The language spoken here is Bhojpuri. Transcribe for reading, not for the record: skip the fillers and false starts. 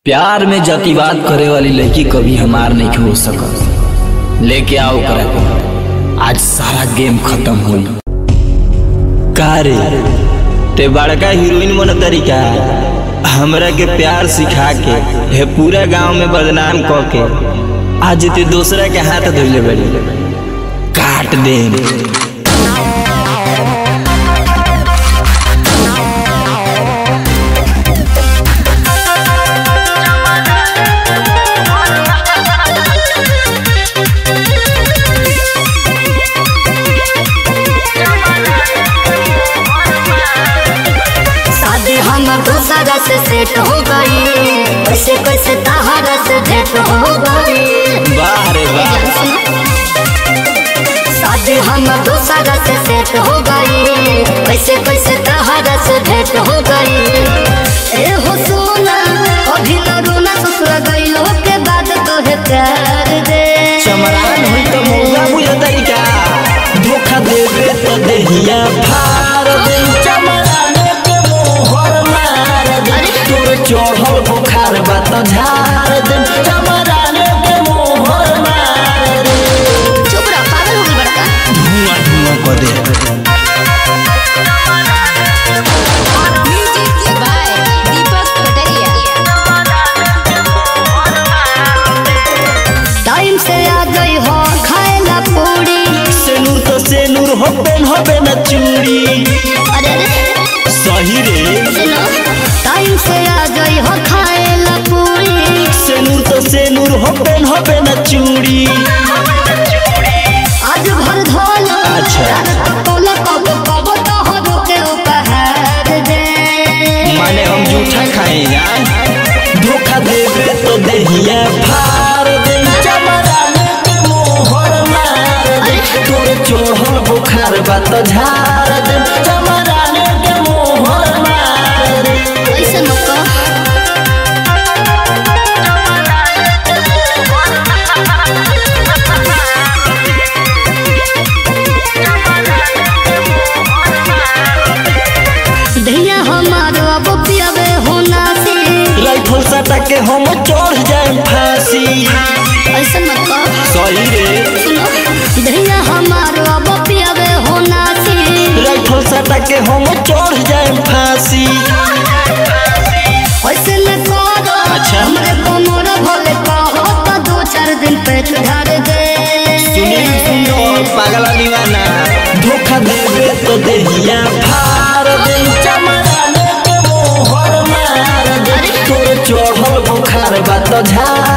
प्यार में जतिवाद करे वाली लड़की कभी हमार नहीं हो सकत। लेके आओ करा को आज सारा गेम खत्म हो। का रे ते बड़का हीरोइन बन तरीका हमरा के प्यार सिखा के हे पूरा गांव में बदनाम क के आज ते दूसरा के हाथ धोले बड़ी काट दे। दूसरा से सेट हो गई कैसे कैसे तहारा से भेंट हो गई। वाह रे वाह शादी हम दूसरा से सेट हो गई कैसे कैसे तहारा से भेंट हो गई। ए हो सोना अभी न रोना ससुर गइलो के बाद तोहे प्यार दे। चमरान हुई तो मौका बुझ तरीका धोखा देवे तो देहिया फार दे। चमरान के मोहर मार दे तोर चढ़ल बुखार बात झाड़ दे। चमरान के मोहर मार दे। चुप रह पागल हो गई बड़का। धुआं धुआं कर दे। म्यूजिक बाय दीपक कटरिया। टाइम से आ गई हो खाएला पूरी सेनूर तो सेनूर होबे न चूड़ी। अरे अरे सही रे सुनो टाइम से आ गई हो खाएला पूरी सेनूर तो सेनूर होबे न चूड़ी। आज भर धोलो अच्छा तोला कब कब तो हो के उपहार दे। माने हम जूठा खाए यार धोखा देवे तो देहिया फार दे। चमरान के मोहर मार दे तोर चढ़ल बुखार बात झाड़ दे। चमरान के मोहर मार दे। ऐसे मत धिया हमारो अब पियावे होना से राइफल सटा के हम चढ़ जाए फांसी। ऐसे मत सही रे सुनो धिया हमारो अब पियावे होना से राइफल सटा के हम चढ़ जाए फांसी। ऐसे न करो अच्छा। हमरे कोमर भले कहो तो 2-4 दिन पेट धर दे। सुनील सुंदर पागला दीवाना धोखा देवे तो देहिया फार दे। चमरान के मोहर मार दे तोर चढ़ल बुखार बात झाड़